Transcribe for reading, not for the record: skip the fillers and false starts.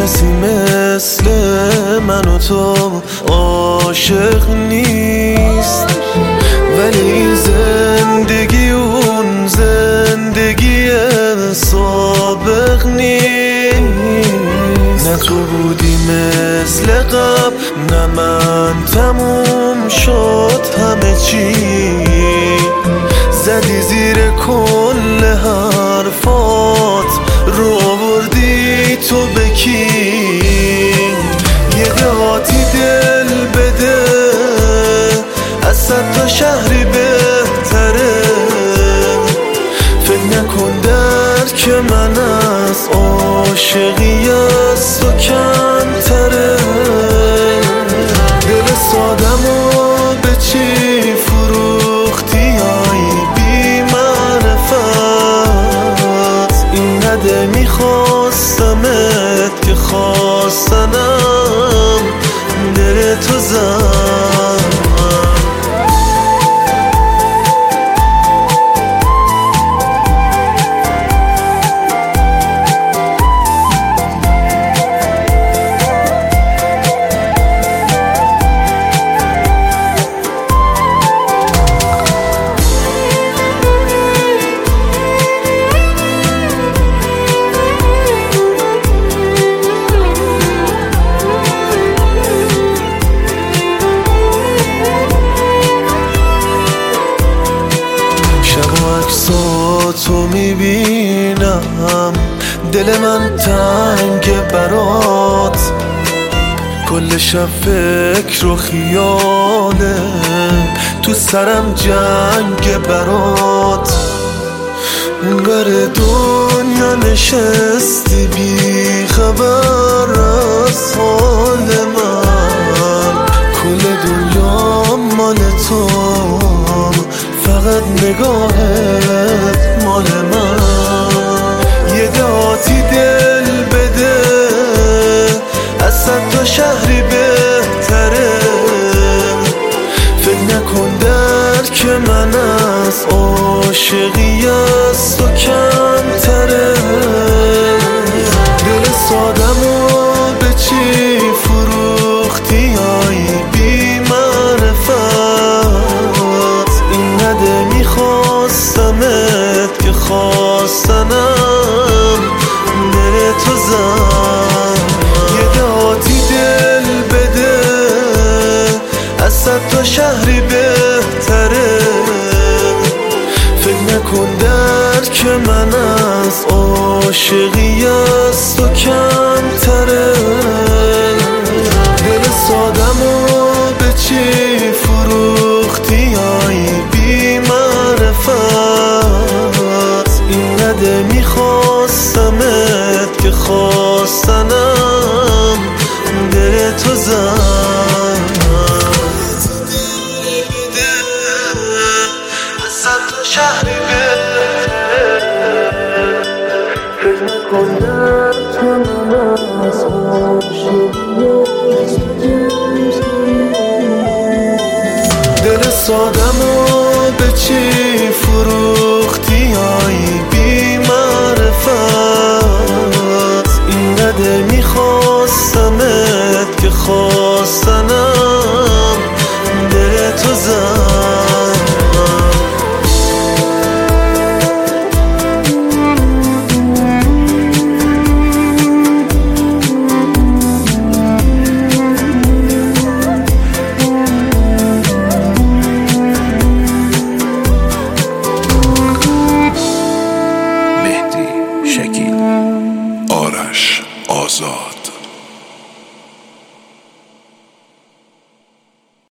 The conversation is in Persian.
کسی مثل من و تو عاشق نیست، ولی این زندگی اون زندگی سابق نیست. نه تو بودی مثل قبل، نه من، تموم شد همه چی. زدی زیر کل حرفات، رو آوردی تو به کی؟ یه دهاتی دل بده، از 100 تا شهری بهتره. فکر نکن درک من از عاشقی از تو کمتره. دل سادمو به چی فروختی ای بی معرفت؟ این نده میخواستمت که خواستنم دل تو زد. عکساتو میبینم، دل من تنگ برات. کل شب فکر و خیاله، تو سرم جنگ برات. اون بر دنیا نشستی بی خبر از حال من. کل دنیا مال تو، فقط نگاهت مال من. یه دهاتی دل بده، از 100 تا شهری بهتره. فکر نکن درک من از عاشقی از تو کمتره. دل سادمو به چی فروختی ای بی معرفت؟ این نده میخواستمت که خواستنم دل تو زد. یه دهاتی دل بده، از 100 تا شهری بهتره. فکر نکن درک من از عاشقی از تو کمتره. دل سادمو به چی فروختی ای بی معرفت؟ این نده میخواستمت که خواستنم دل تو زد. از 100 تا شهری فکر نکن درک من از عاشقی دل سادمو به چی فروختی ای بی معرفت؟ این نده میخواستمت که